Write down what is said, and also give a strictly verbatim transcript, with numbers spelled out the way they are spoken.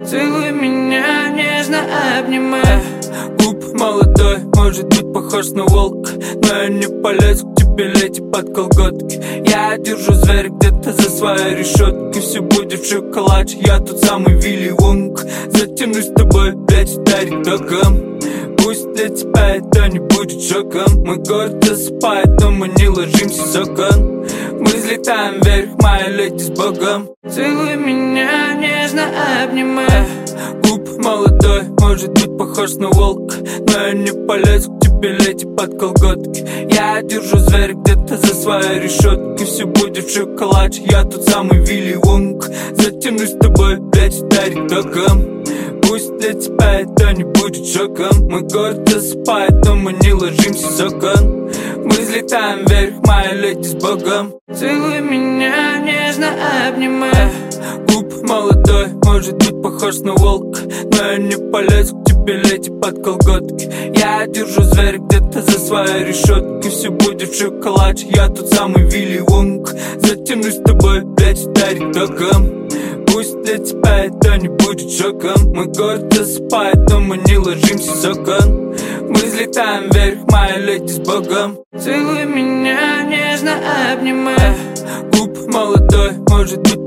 Целуй меня, нежно обнимай. Губ молодой, может быть похож на волк, но я не полезу к тебе, леди, под колготки. Я держу зверя где-то за своей решеткой. Все будет в шоколаде, я тот самый Вилли Вонг. Затянусь с тобой опять ударить током. Пусть для тебя это не будет шоком. Мой город засыпает, но мы не ложимся с окон. Мы взлетаем вверх, моя леди, с Богом. Целуй меня, нежно обнимай. Губ молодой, может быть похож на волк, но я не полезу к тебе, леди, под колготки. Я держу зверя где-то за своей решеткой. Все будет в шоколаде, я тот самый Вилли Вонг. Затянусь с тобой опять ударить током. Пусть для тебя это не будет шоком. Мой город засыпает, но мы не ложимся с окон. Мы взлетаем вверх, моя леди, с Богом. Целуй меня, нежно обнимай. Губ молодой, может быть похож на волк, но я не полезу к тебе, леди, под колготки. Я держу зверя где-то за своей решеткой. Все будет в шоколаде, я тот самый Вилли Вонг. Затянусь с тобой опять ударить током. Пусть для тебя это не будет шоком. Мой город засыпает, но мы не ложимся с окон. Мы взлетаем вверх, моя леди, с Богом. Целуй меня, нежно обнимай. Губ молодой, может быть